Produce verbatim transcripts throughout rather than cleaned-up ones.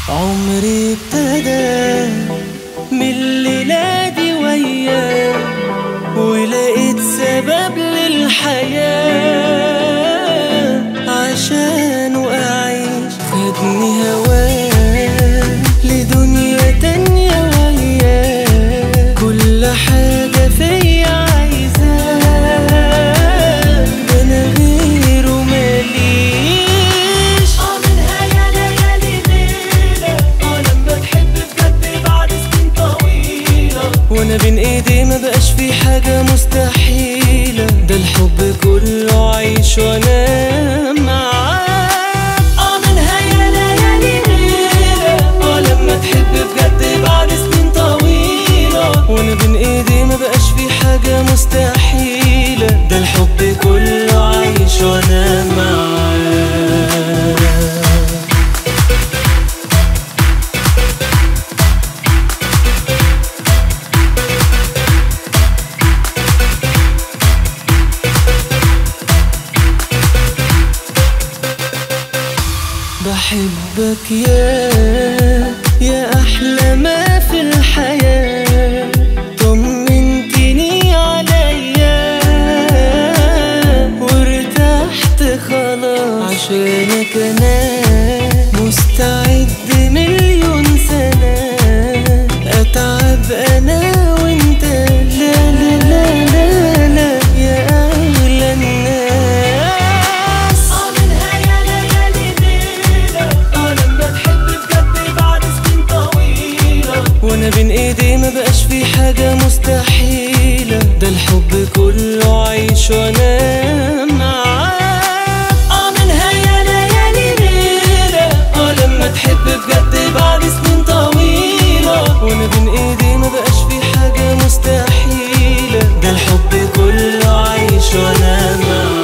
عمري ابتدى من الليلة دي وياه، ولقيت سبب للحياة عشانه أعيش. خدني هواه لدنيا تانية وياه، كل حاجة فيا عايزاه، أنا غيره ماليش. اه منها يا ليالي ليلة، اه لما تحب بجد بعد سنين طويلة، وانا بين ايدي ما بقاش في حاجة مستحيلة، ده الحب كله عيش وانا معاه. اه منها يا ليالي ليلة، اه لما تحب بجد بعد سنين طويلة، وانا بين ايدي ما بقاش في حاجة مستحيلة، ده الحب كله عيش وانا معاه. بحبك يا يا أحلى ما في الحياة، طمنتني عليا وارتحت خلاص، عشانك أنا مستعد مليون سنة أتعب أنا وانت. لا لا لا لا لا يا أغلى الناس. اه منها يا ليالي ليلة، اه لما تحب بجد بعد سنين طويلة، وانا بين ايدي ما بقاش في حاجة مستحيلة، ده الحب كله عيش وانا معاه. اه منها يا ليالي ليلة، اه لما تحب بجد بعد سنين طويلة، وانا بين ايدي ما بقاش في حاجة مستحيلة، ده الحب كله عيش وانا معاه.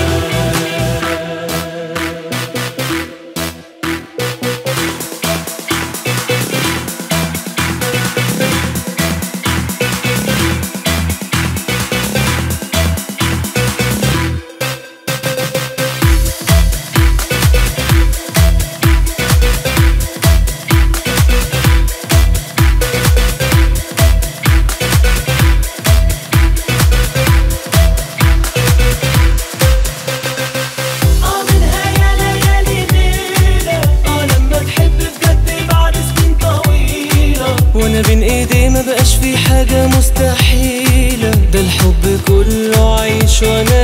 اه منها يا ليالي ليلة، اه لما تحب بجد بعد سنين طويلة، وانا بين ايدي ما بقاش في حاجة مستحيلة، ده الحب كله عيش وانا